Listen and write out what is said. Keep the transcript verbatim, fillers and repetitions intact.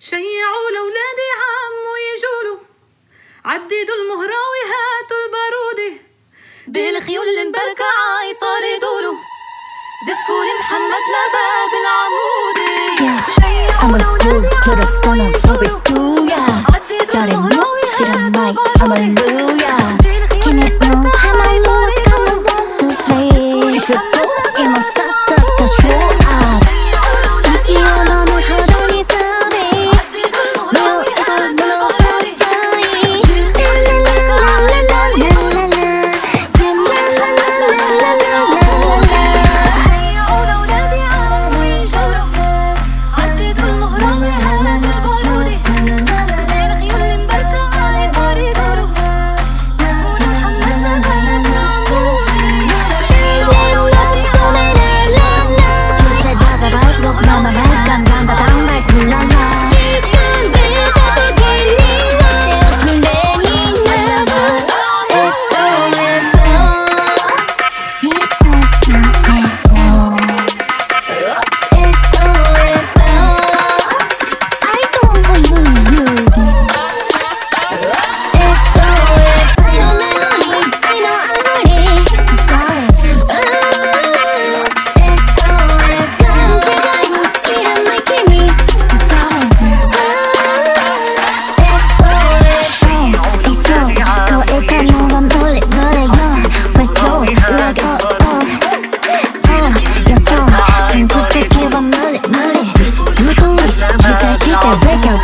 شيعوا لولادي عمو يجولوا، عددوا المهرة وهاتوا البارودة، بالخيول المبركعة يطاردوله، زفوا لمحمد لباب العمودة. I'm a cool to the gun, I'm over to ya. Got it, no shit, I'm like, hallelujah. Give me room, hallelujah, come on, want to say. If you go, in my top, top, to show up.息を飲むほどに寒い。目を描くのが深い。ラララララララララ。ララララララbreak out